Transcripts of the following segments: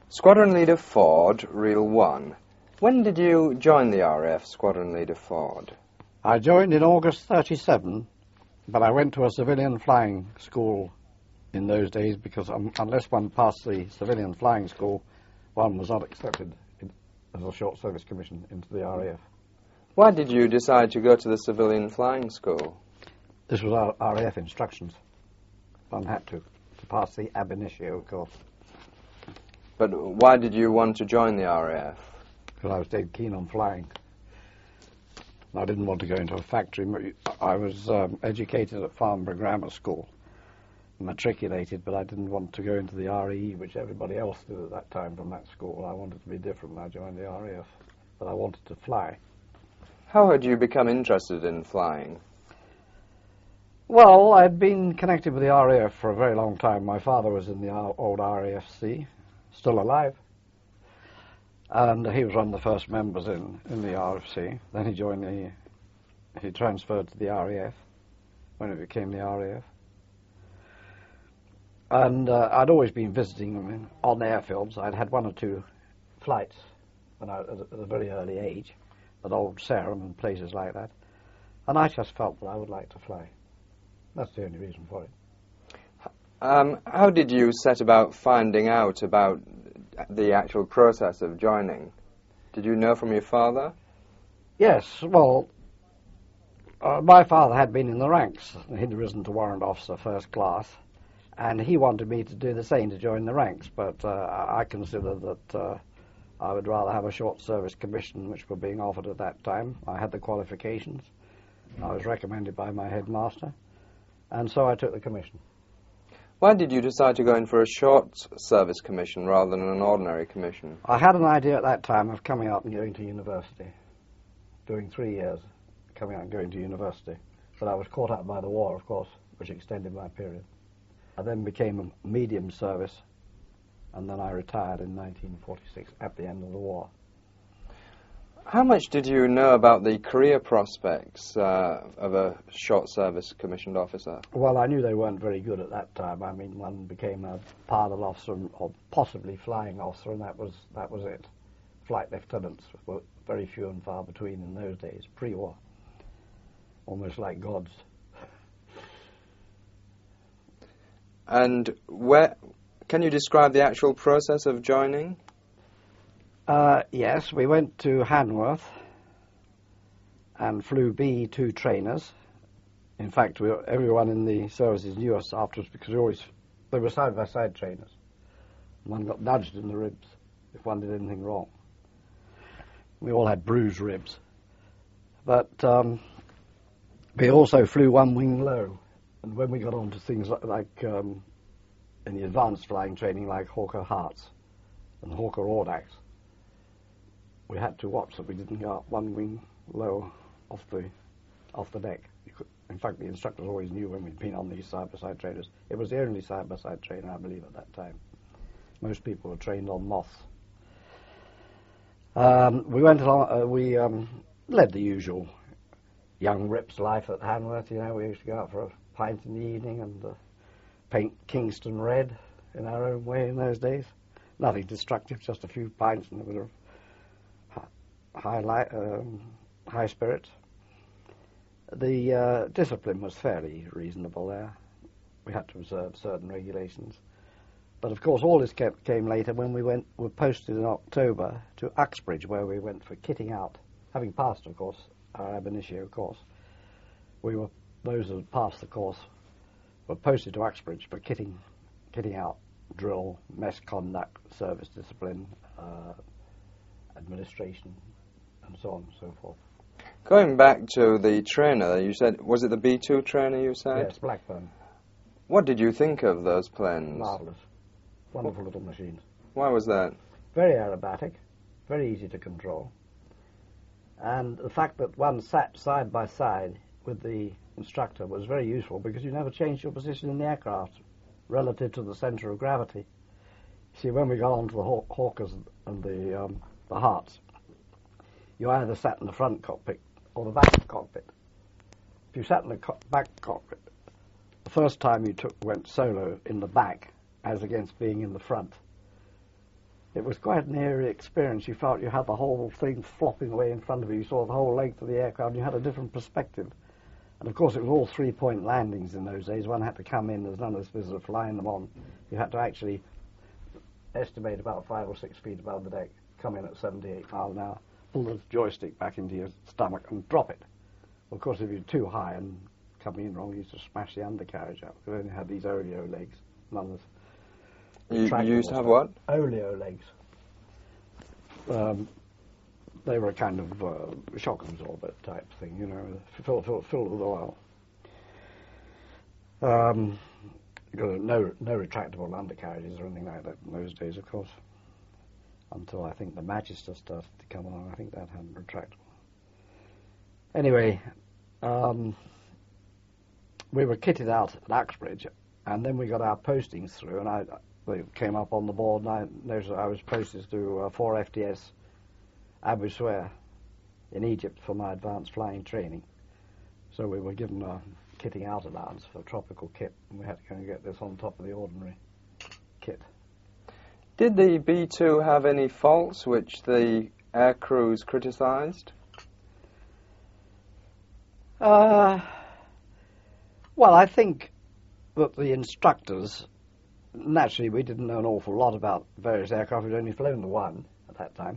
Squadron Leader Ford, Reel 1. When did you join the RAF, Squadron Leader Ford? I joined in August 1937, but I went to a civilian flying school in those days because unless one passed the civilian flying school, one was not accepted as a short service commission into the RAF. Why did you decide to go to the civilian flying school? This was our RAF instructions. One had to pass the ab initio course. But why did you want to join the RAF? Because I was dead keen on flying. I didn't want to go into a factory. I was educated at Farnborough Grammar School, matriculated, but I didn't want to go into the RAE, which everybody else did at that time from that school. I wanted to be different when I joined the RAF, but I wanted to fly. How had you become interested in flying? Well, I'd been connected with the RAF for a very long time. My father was in the old RAFC, still alive. And he was one of the first members in the RFC. Then he transferred to the RAF when it became the RAF. And I'd always been visiting them on airfields. I'd had one or two flights when at a very early age at Old Sarum and places like that. And I just felt that I would like to fly. That's the only reason for it. How did you set about finding out about the actual process of joining? Did you know from your father? Yes, well, my father had been in the ranks. He'd risen to warrant officer first class, and he wanted me to do the same, to join the ranks, but I considered that I would rather have a short service commission, which were being offered at that time. I had the qualifications. I was recommended by my headmaster, and so I took the commission. Why did you decide to go in for a short service commission rather than an ordinary commission? I had an idea at that time of coming out and going to university, doing 3 years, coming out and going to university. But I was caught up by the war, of course, which extended my period. I then became a medium service, and then I retired in 1946 at the end of the war. How much did you know about the career prospects of a short service commissioned officer? Well, I knew they weren't very good at that time. I mean, one became a pilot officer or possibly flying officer, and that was it. Flight lieutenants were very few and far between in those days, pre-war. Almost like gods. And can you describe the actual process of joining? Yes, we went to Hanworth and flew B-2 trainers. In fact, everyone in the services knew us afterwards because they were side-by-side trainers. One got nudged in the ribs if one did anything wrong. We all had bruised ribs. But we also flew one wing low. And when we got on to things like in the advanced flying training, like Hawker Harts and Hawker Audax, we had to watch that we didn't go up one wing low off the deck. In fact, the instructors always knew when we'd been on these side-by-side trainers. It was the only side-by-side trainer, I believe, at that time. Most people were trained on moths. We went along. We led the usual young rips life at Hanworth. You know, we used to go out for a pint in the evening and paint Kingston red in our own way in those days. Nothing destructive, just a few pints and a bit of high spirits. The discipline was fairly reasonable there. We had to observe certain regulations. But of course all this came later when we were posted in October to Uxbridge, where we went for kitting out. Having passed, of course, our ab initio course, those who had passed the course were posted to Uxbridge for kitting out, drill, mess conduct, service discipline, administration, and so on and so forth. Going back to the trainer, you said, was it the B-2 trainer you said? Yes, Blackburn. What did you think of those planes? Marvellous. Wonderful little machines. Why was that? Very aerobatic, very easy to control. And the fact that one sat side by side with the instructor was very useful because you never changed your position in the aircraft relative to the centre of gravity. See, when we got onto the Hawkers and the Harts, you either sat in the front cockpit or the back cockpit. If you sat in the back cockpit, the first time you went solo in the back, as against being in the front, It was quite an eerie experience. You felt you had the whole thing flopping away in front of you. You saw the whole length of the aircraft, and you had a different perspective. And of course, it was all three-point landings in those days. One had to come in. There's none of this business of flying them on. You had to actually estimate about 5 or 6 feet above the deck, come in at 78 miles an hour, pull the joystick back into your stomach and drop it. Of course, if you're too high and coming in wrong, you used to smash the undercarriage out. We only had these oleo legs. None of this. You used to have what? Oleo legs. They were a kind of shock absorber type thing, you know, filled with oil. No retractable undercarriages or anything like that in those days, of course. Until I think the Magister started to come along, I think that had retractable. Anyway, we were kitted out at Uxbridge, and then we got our postings through, and they came up on the board, and I noticed I was posted to 4 FTS Abu Suair in Egypt for my advanced flying training. So we were given a kitting out allowance for tropical kit, and we had to go and get this on top of the ordinary kit. Did the B-2 have any faults which the air crews criticised? Well, I think that the instructors, naturally we didn't know an awful lot about various aircraft. We'd only flown the one at that time.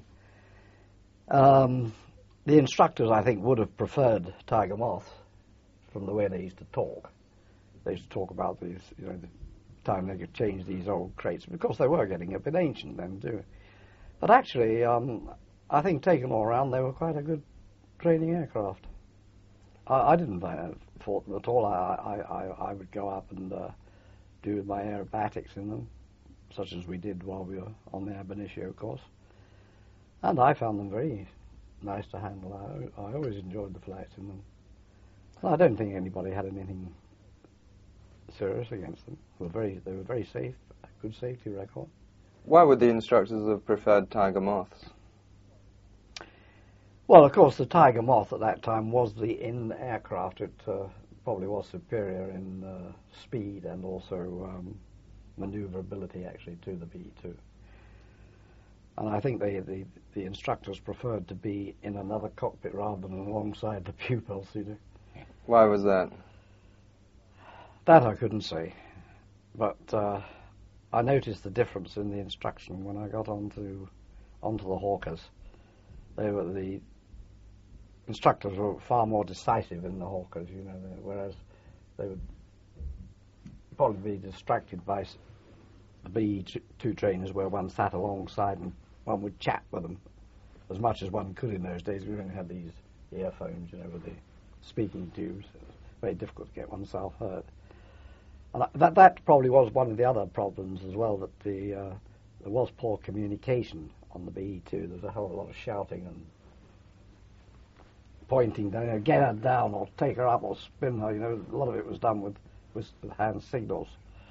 The instructors, I think, would have preferred Tiger Moth from the way they used to talk. They used to talk about these, you know, the time they could change these old crates. Because they were getting a bit ancient then, too. But actually, I think taken all around, they were quite a good training aircraft. I didn't fault them at all. I would go up and do my aerobatics in them, such as we did while we were on the Ab Initio course. And I found them very nice to handle. I always enjoyed the flights in them. I don't think anybody had anything serious against them. They were very safe, a good safety record. Why would the instructors have preferred Tiger Moths? Well, of course, the Tiger Moth at that time was the in-aircraft. It probably was superior in speed and also maneuverability, actually, to the B-2. And I think the instructors preferred to be in another cockpit rather than alongside the pupils, you know. Why was that? That I couldn't say. But I noticed the difference in the instruction when I got onto the Hawkers. The instructors were far more decisive in the Hawkers, you know, whereas they would probably be distracted by the B-2 trainers where one sat alongside and one would chat with them as much as one could in those days. We only had these earphones, you know, with the speaking tubes. It was very difficult to get oneself heard. And that probably was one of the other problems as well, that there was poor communication on the B-2. There was a hell of a lot of shouting and pointing down, you know, get her down or take her up or spin her, you know. A lot of it was done with hand signals.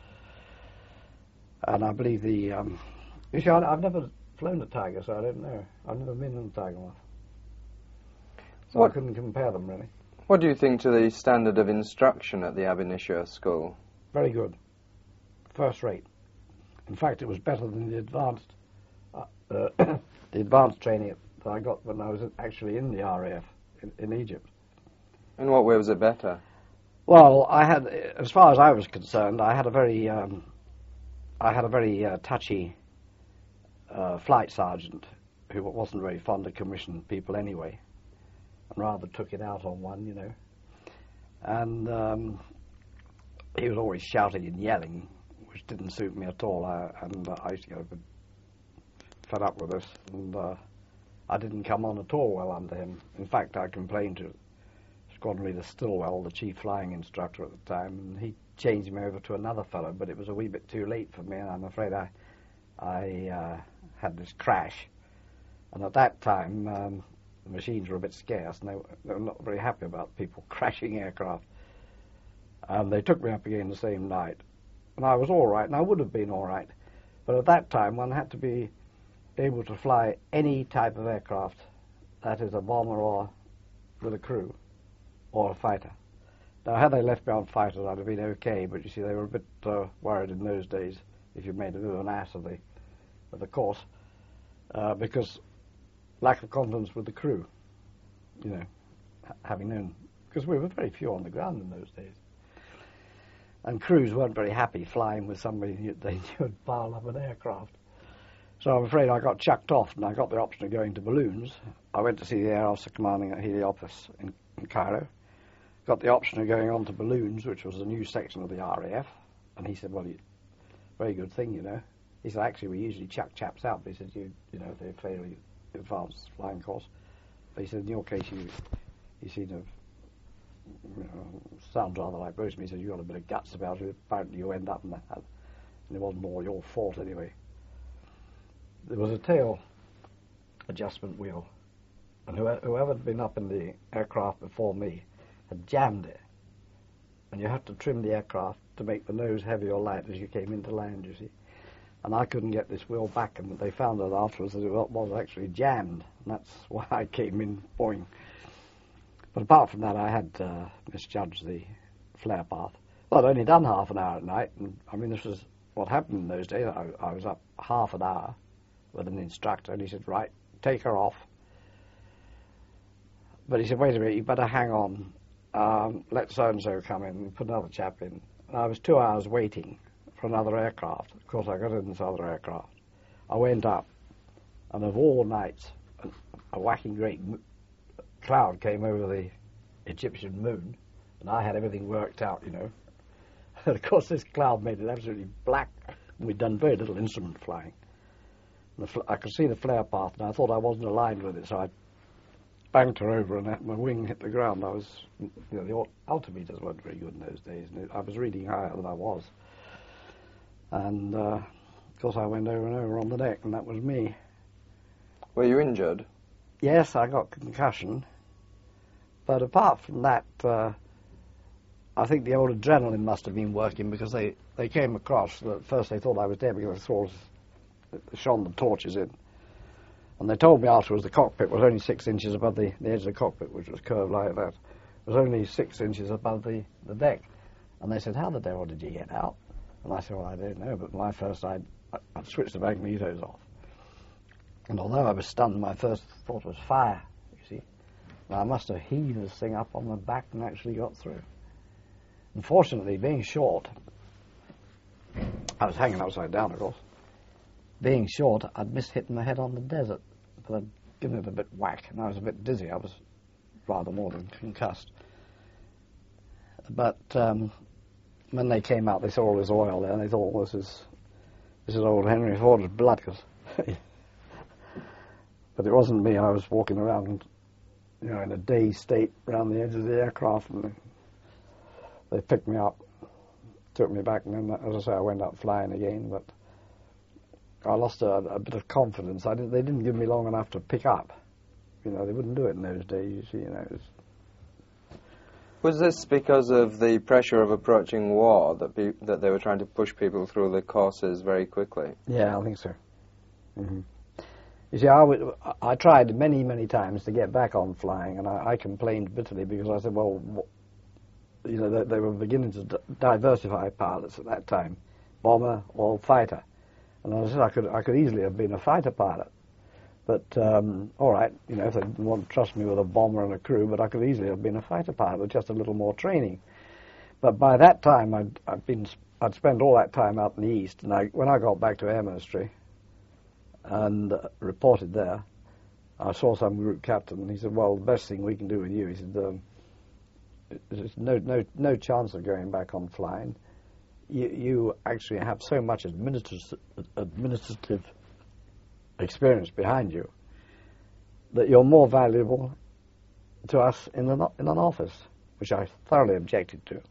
And I believe you see, I've never flown a Tiger, so I don't know. I've never been in a Tiger Moth. So I couldn't compare them, really. What do you think to the standard of instruction at the Ab Initio school? Very good. First rate. In fact, it was better than the advanced training that I got when I was actually in the RAF in Egypt. In what way was it better? Well, as far as I was concerned, I had a very touchy flight sergeant who wasn't very fond of commissioned people anyway, and rather took it out on one, you know. And he was always shouting and yelling, which didn't suit me at all. I used to get a bit fed up with this, and I didn't come on at all well under him. In fact, I complained to Squadron Leader Stillwell, the chief flying instructor at the time, and he changed me over to another fellow, but it was a wee bit too late for me, and I'm afraid I had this crash. And at that time, the machines were a bit scarce, and they were not very happy about people crashing aircraft. And they took me up again the same night. And I was all right, and I would have been all right. But at that time, one had to be able to fly any type of aircraft, that is, a bomber or with a crew, or a fighter. Now, had they left me on fighters, I'd have been okay, but you see, they were a bit worried in those days if you made a bit of an ass of the course. because lack of confidence with the crew, you know, having known, because we were very few on the ground in those days. And crews weren't very happy flying with somebody they knew had piled up an aircraft. So I'm afraid I got chucked off, and I got the option of going to balloons. I went to see the Air Officer commanding at Heliopolis in Cairo. Got the option of going on to balloons, which was a new section of the RAF. And he said, well, very good thing, you know. He said, actually, we usually chuck chaps out. But he said, you know, if they're fairly advanced flying course. But he said, in your case, you seem to have, you know, sounds rather like most of me. He said, you've got a bit of guts about you. Apparently you end up in that. And it wasn't all your fault anyway. There was a tail adjustment wheel. And whoever had been up in the aircraft before me had jammed it. And you had to trim the aircraft to make the nose heavy or light as you came into land, you see. And I couldn't get this wheel back, and they found out afterwards that it was actually jammed. And that's why I came in boing. But apart from that, I had misjudged the flare path. Well, I'd only done half an hour at night, and I mean, this was what happened in those days. I was up half an hour with an instructor, and he said, right, take her off. But he said, wait a minute, you better hang on. Let so-and-so come in and put another chap in. And I was 2 hours waiting for another aircraft. Of course, I got in this other aircraft. I went up, and of all nights, a whacking great cloud came over the Egyptian moon, and I had everything worked out, you know. And of course, this cloud made it absolutely black. We'd done very little instrument flying. And I could see the flare path, and I thought I wasn't aligned with it, so I banked her over, and my wing hit the ground. I was, you know, the altimeters weren't very good in those days, and I was reading higher than I was. And, of course, I went over and over on the deck, and that was me. Were you injured? Yes, I got concussion. But apart from that, I think the old adrenaline must have been working, because they came across. At first they thought I was dead because I saw shone the torches in. And they told me afterwards the cockpit was only 6 inches above the edge of the cockpit, which was curved like that. It was only 6 inches above the deck. And they said, how the devil did you get out? And I said, well, I don't know, but my first I'd switched the magnetos off. And although I was stunned, my first thought was fire, you see. And I must have heaved this thing up on my back and actually got through. Unfortunately, being short, I was hanging upside down, of course. Being short, I'd missed hitting my head on the desert, but I'd given it a bit whack, and I was a bit dizzy. I was rather more than concussed. But when they came out, they saw all this oil there, and they thought, well, this is old Henry Ford's blood. But it wasn't me. I was walking around, you know, in a dazed state around the edge of the aircraft, and they picked me up, took me back, and then, as I say, I went up flying again, but I lost a bit of confidence. They didn't give me long enough to pick up. You know, they wouldn't do it in those days, you know. Was this because of the pressure of approaching war that they were trying to push people through the courses very quickly? Yeah, I think so. Mm-hmm. You see, I tried many, many times to get back on flying, and I complained bitterly because I said, well, you know, they were beginning to diversify pilots at that time, bomber or fighter. And I said I could easily have been a fighter pilot. But, all right, you know, if they didn't want to trust me with a bomber and a crew, but I could easily have been a fighter pilot with just a little more training. But by that time, I'd spent all that time out in the East, and when I got back to Air Ministry and reported there, I saw some group captain, and he said, well, the best thing we can do with you, he said, there's no chance of going back on flying. You actually have so much administrative experience behind you that you're more valuable to us in an office, which I thoroughly objected to.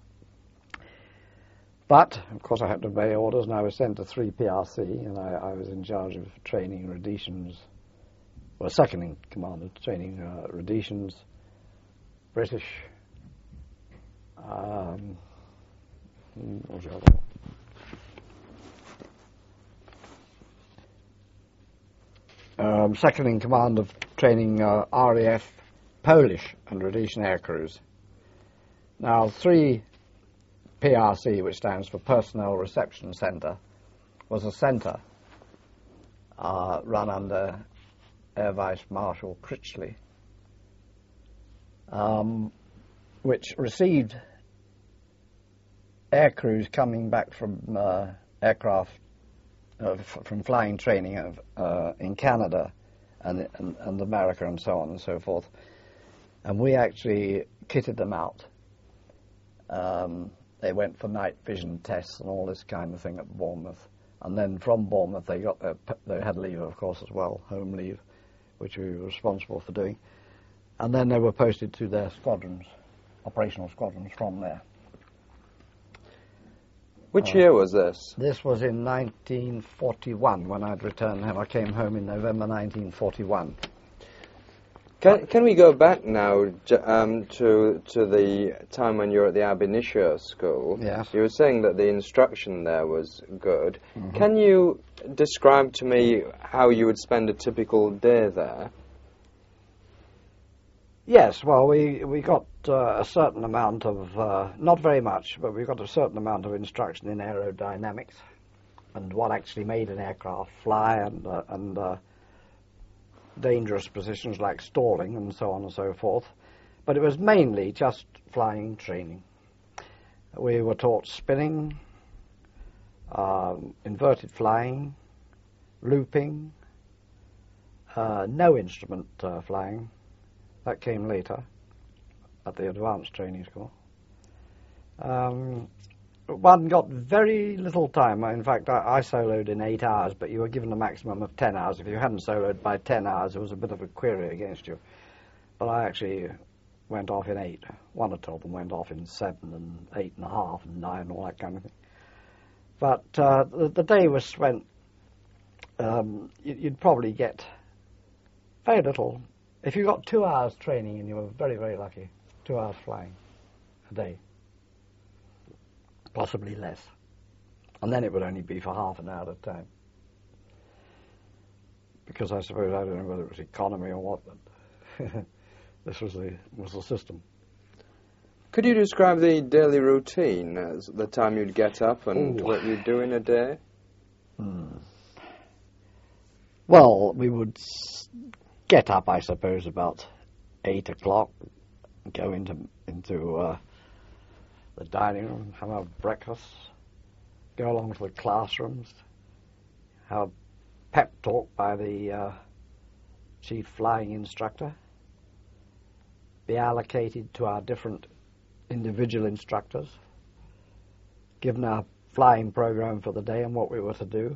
But, of course, I had to obey orders, and I was sent to 3 PRC, and I was in charge of training Rhodesians, well, second in command of training Rhodesians, British, what was the other one? Second in command of training RAF Polish and Rhodesian air crews. Now, 3 PRC, which stands for Personnel Reception Centre, was a centre run under Air Vice Marshal Critchley, which received air crews coming back from aircraft, from flying training in Canada and America and so on and so forth. And we actually kitted them out. They went for night vision tests and all this kind of thing at Bournemouth. And then from Bournemouth they had leave, of course, as well, home leave, which we were responsible for doing. And then they were posted to their squadrons, operational squadrons from there. Which year was this? This was in 1941 when I'd returned home. I came home in November 1941. Can we go back now to the time when you were at the ab initio school? Yes. You were saying that the instruction there was good. Mm-hmm. Can you describe to me how you would spend a typical day there? Yes, well, we got a certain amount of, not very much, but we got a certain amount of instruction in aerodynamics and what actually made an aircraft fly and dangerous positions like stalling and so on and so forth. But it was mainly just flying training. We were taught spinning, inverted flying, looping, no instrument flying. That came later at the advanced training school. One got very little time. In fact, I soloed in 8 hours, but you were given a maximum of 10 hours. If you hadn't soloed by 10 hours, there was a bit of a query against you. But I actually went off in 8. One or two of them went off in 7 and 8.5 and 9 and all that kind of thing. But the day was spent, you'd probably get very little. If you got 2 hours training, and you were very, very lucky, 2 hours flying a day, possibly less. And then it would only be for half an hour at a time. Because I suppose, I don't know whether it was economy or what, but this was the system. Could you describe the daily routine, as the time you'd get up and what you'd do in a day? Well, we would get up, I suppose, about 8 o'clock, go into the dining room, have our breakfast, go along to the classrooms, have a pep talk by the chief flying instructor, be allocated to our different individual instructors, given our flying program for the day and what we were to do.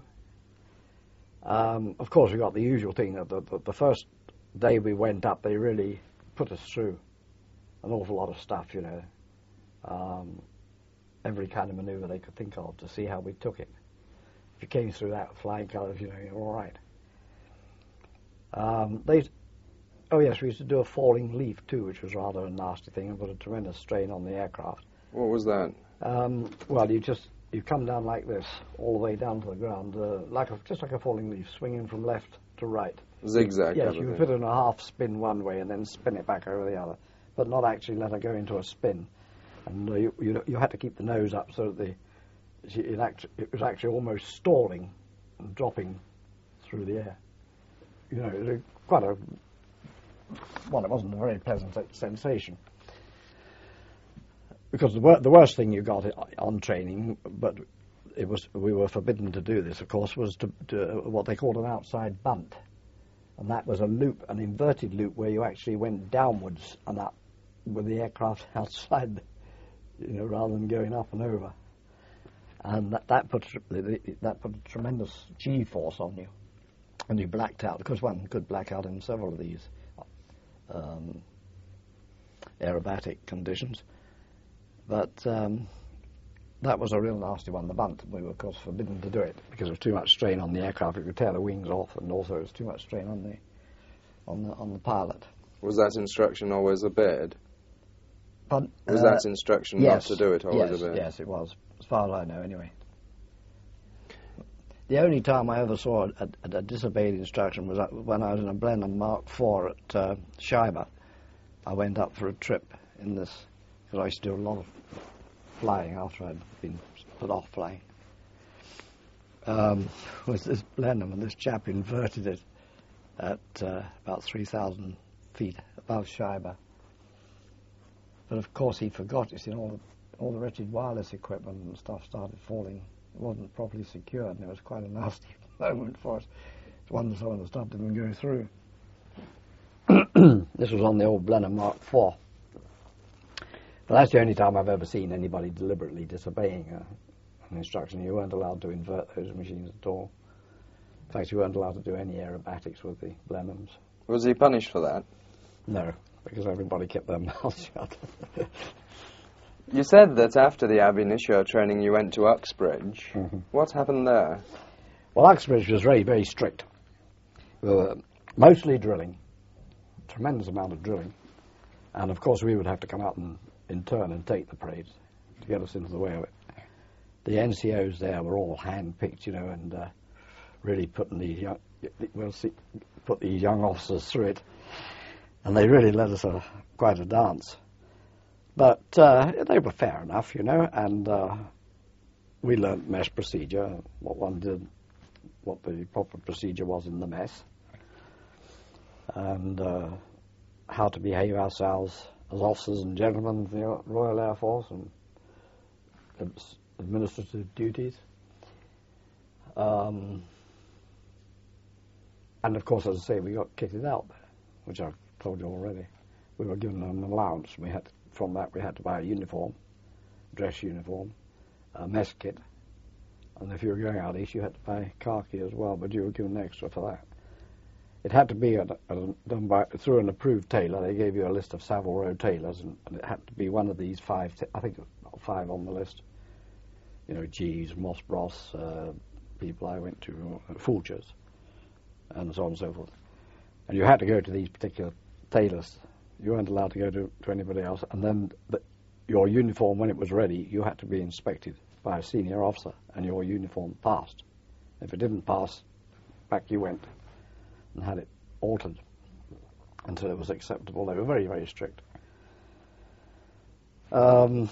Of course, we got the usual thing that the first day we went up, they really put us through an awful lot of stuff, you know. Every kind of maneuver they could think of to see how we took it. If you came through that with flying colours, you know, you're all right. Oh yes, we used to do a falling leaf too, which was rather a nasty thing and put a tremendous strain on the aircraft. What was that? Well, you come down like this, all the way down to the ground, just like a falling leaf, swinging from left to right. Zigzag. Yes, you put it in a half spin one way and then spin it back over the other, but not actually let her go into a spin. And you had to keep the nose up so that it was actually almost stalling and dropping through the air. You know, it was it wasn't a very pleasant sensation. Because the worst thing you got on training, but we were forbidden to do this, of course, was to what they called an outside bunt. And that was a loop, an inverted loop, where you actually went downwards and up with the aircraft outside, you know, rather than going up and over. And that put a tremendous G-force on you. And you blacked out, because one could black out in several of these aerobatic conditions. But that was a real nasty one, the bunt. We were, of course, forbidden to do it because of too much strain on the aircraft. It could tear the wings off, and also it was too much strain on the pilot. Was that instruction always obeyed? But, was that instruction not to do it always obeyed? Yes, it was, as far as I know, anyway. The only time I ever saw a disobeyed instruction was when I was in a Blenheim Mark IV at Scheibe. I went up for a trip in this, because I used to do a lot of flying after I'd been put off flying. was this Blenheim, and this chap inverted it at about 3,000 feet above Scheibe. But of course he forgot, you see, all the wretched wireless equipment and stuff started falling. It wasn't properly secured, and it was quite a nasty moment for us. It's wonder some of the stuff didn't go through. This was on the old Blenheim Mark IV. But that's the only time I've ever seen anybody deliberately disobeying an instruction. You weren't allowed to invert those machines at all. In fact, you weren't allowed to do any aerobatics with the Blenheims. Was he punished for that? No, because everybody kept their mouths shut. You said that after the ab initio training you went to Uxbridge. Mm-hmm. What happened there? Well, Uxbridge was very, very strict. We were mostly drilling, tremendous amount of drilling. And, of course, we would have to come out and in turn and take the parades to get us into the way of it. The NCOs there were all hand-picked, you know, and really putting these young officers through it. And they really led us quite a dance. But they were fair enough, you know, and we learnt mess procedure, what one did, what the proper procedure was in the mess, and how to behave ourselves as officers and gentlemen of the Royal Air Force and administrative duties. And of course, as I say, we got kitted out there, which I've told you already. We were given an allowance. From that we had to buy a uniform, dress uniform, a mess kit, and if you were going out east you had to buy khaki as well, but you were given extra for that. It had to be done through an approved tailor. They gave you a list of Savile Row tailors, and it had to be one of these five, I think five on the list. You know, Jeeves, Moss Bros, people I went to, Fulchers, and so on and so forth. And you had to go to these particular tailors. You weren't allowed to go to anybody else. And then your uniform, when it was ready, you had to be inspected by a senior officer, and your uniform passed. If it didn't pass, back you went and had it altered until it was acceptable. They were very, very strict. Can't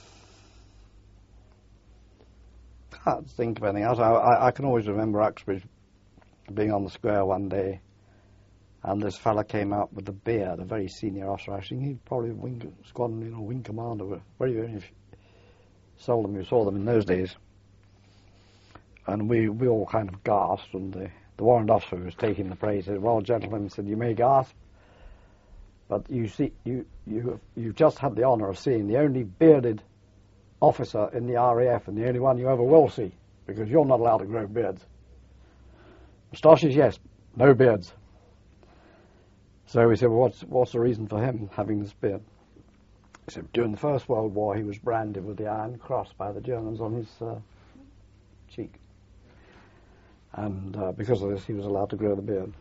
think of anything else. I can always remember Uxbridge being on the square one day, and this fella came out with a beard, a very senior officer. I think he'd probably squadron, you know, wing commander. Very, very seldom you saw them in those days. And we all kind of gasped, and the warrant officer who was taking the parade said, "Well, gentlemen," he said, "you may gasp, but you see, you've just had the honour of seeing the only bearded officer in the RAF, and the only one you ever will see, because you're not allowed to grow beards. Moustaches, yes, no beards." So we said, "Well, what's the reason for him having this beard?" He said, "During the First World War, he was branded with the Iron Cross by the Germans on his cheek. And because of this, he was allowed to grow the beard."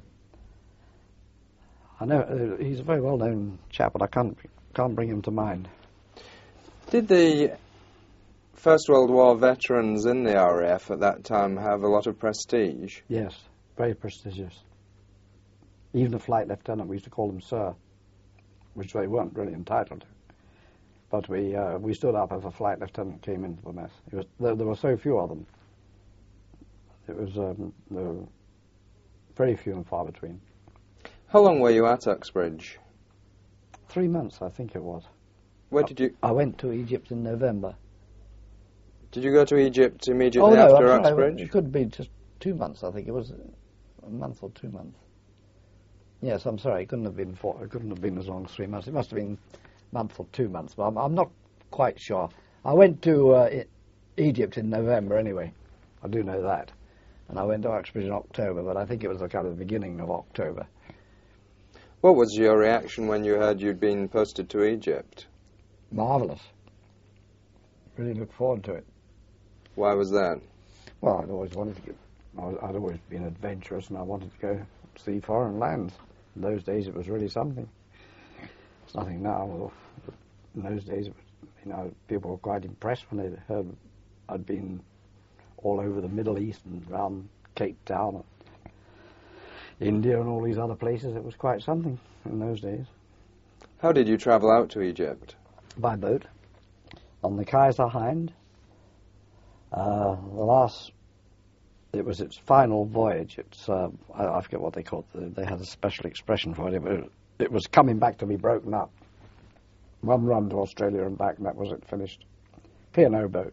I know he's a very well-known chap, but I can't bring him to mind. Did the First World War veterans in the RAF at that time have a lot of prestige? Yes, very prestigious. Even a flight lieutenant, we used to call them sir, which they weren't really entitled to. But we stood up as a flight lieutenant came into the mess. There were so few of them. It was there were very few and far between. How long were you at Uxbridge? 3 months, I think it was. Where did you... I went to Egypt in November. Did you go to Egypt immediately after Uxbridge? It could be just 2 months, I think. It was a month or 2 months. Yes, I'm sorry, it couldn't have been as long as 3 months. It must have been a month or 2 months, but I'm not quite sure. I went to Egypt in November anyway. I do know that. And I went to Uxbridge in October, but I think it was the kind of the beginning of October. What was your reaction when you heard you'd been posted to Egypt? Marvellous. Really looked forward to it. Why was that? Well, I'd always wanted to get... I'd always been adventurous, and I wanted to go see foreign lands. In those days, it was really something. It's nothing now. In those days, people were quite impressed when they heard I'd been all over the Middle East and around Cape Town, India, and all these other places. It was quite something in those days. How did you travel out to Egypt? By boat, on the Kaiser Hind. The last it was its final voyage. It's I forget what they called it. They had a special expression for it. It was coming back to be broken up. One run to Australia and back, and that was it, finished. P&O boat.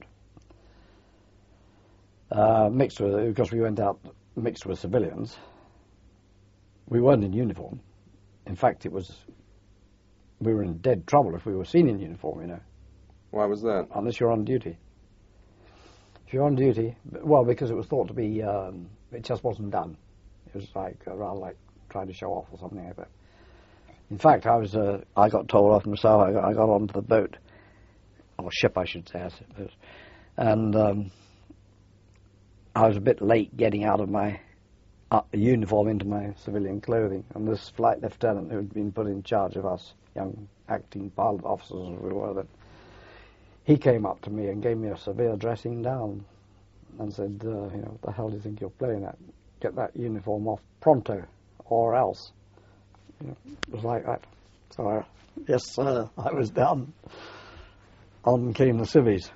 Mixed with, because we went out mixed with civilians. We weren't in uniform. In fact, we were in dead trouble if we were seen in uniform, you know. Why was that? Unless you're on duty. If you're on duty, well, because it was thought to be, it just wasn't done. It was like, rather like trying to show off or something like that. In fact, I got told off myself. I got onto the boat, or ship, I should say, I suppose. And I was a bit late getting out of my uniform into my civilian clothing. And this flight lieutenant who had been put in charge of us, young acting pilot officers as we were then, he came up to me and gave me a severe dressing down and said, you know, what the hell do you think you're playing at? Get that uniform off pronto, or else. You know, it was like that. So, yes, sir, I was down. On came the civvies.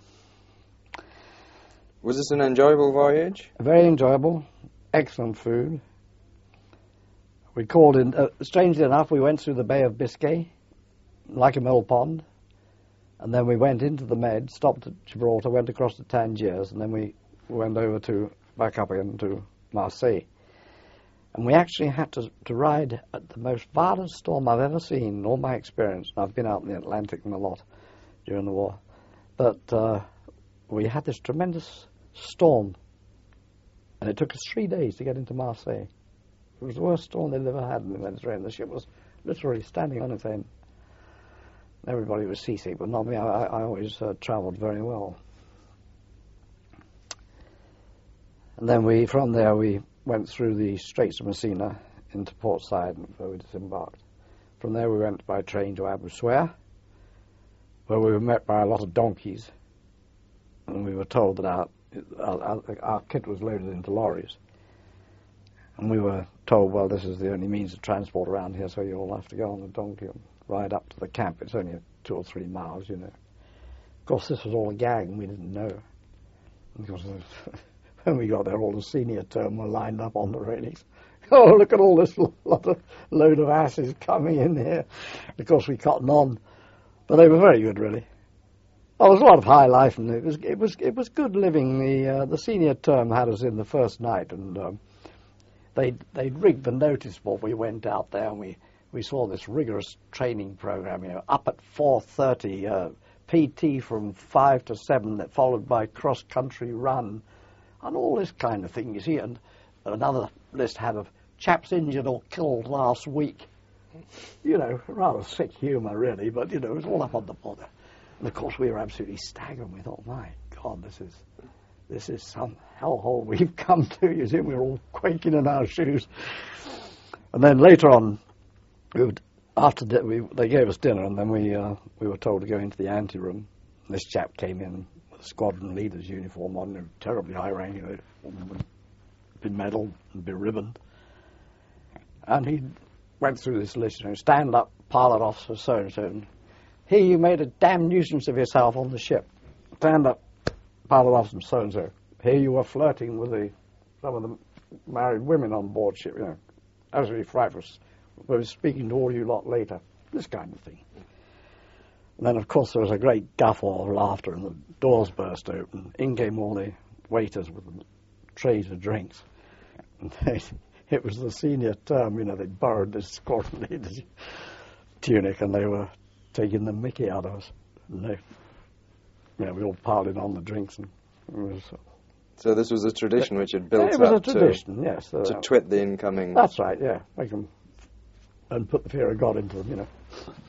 Was this an enjoyable voyage? Very enjoyable. Excellent food. We called in, strangely enough, we went through the Bay of Biscay, like a mill pond, and then we went into the Med, stopped at Gibraltar, went across to Tangiers, and then we went over back up again to Marseille. And we actually had to ride at the most violent storm I've ever seen in all my experience. I've been out in the Atlantic a lot during the war. But we had this tremendous storm, and it took us 3 days to get into Marseille. It was the worst storm they'd ever had in the Mediterranean. The ship was literally standing on its end. Everybody was seasick, but not me. I always travelled very well. And then from there we went through the Straits of Messina into Port Said, where we disembarked. From there we went by train to Abu Suer, where we were met by a lot of donkeys, and we were told that our kit was loaded into lorries. And we were told, well, this is the only means of transport around here, so you'll have to go on a donkey and ride up to the camp. It's only 2 or 3 miles, you know. Of course, this was all a gag, and we didn't know. Because when we got there, all the senior term were lined up on the railings. Oh, look at all this load of asses coming in here. Of course, we cottoned on. But they were very good, really. Oh, there was a lot of high life, and it was good living. The senior term had us in the first night, and they'd rigged the notice board. We went out there, and we saw this rigorous training program. You know, up at 4:30, PT from 5 to 7, followed by cross-country run, and all this kind of thing. You see, and another list had of chaps injured or killed last week. You know, rather sick humour, really, but you know, it was all up on the border. And of course, we were absolutely staggered. We thought, my God, this is some hellhole we've come to. You see, we were all quaking in our shoes. And then later on, they gave us dinner, and then we were told to go into the anteroom. This chap came in with a squadron leader's uniform on, terribly high ranking, would be medalled and be ribboned. And he went through this list, you know, stand up, pilot officer, so-and-so. Here you made a damn nuisance of yourself on the ship. Stand up, pilot officer, so-and-so. Here you were flirting with some of the married women on board ship, you know. Absolutely frightful. We'll be speaking to all you lot later. This kind of thing. And then, of course, there was a great guffaw of laughter, and the doors burst open. In came all the waiters with trays of drinks. And it was the senior term, you know, they borrowed this squadron leader's tunic, and they were taking the mickey out of us. And we all piled in on the drinks. And it was, so this was a tradition which had built up. It was a tradition, yes. To twit the incoming. That's right, yeah. Make them, and put the fear of God into them, you know.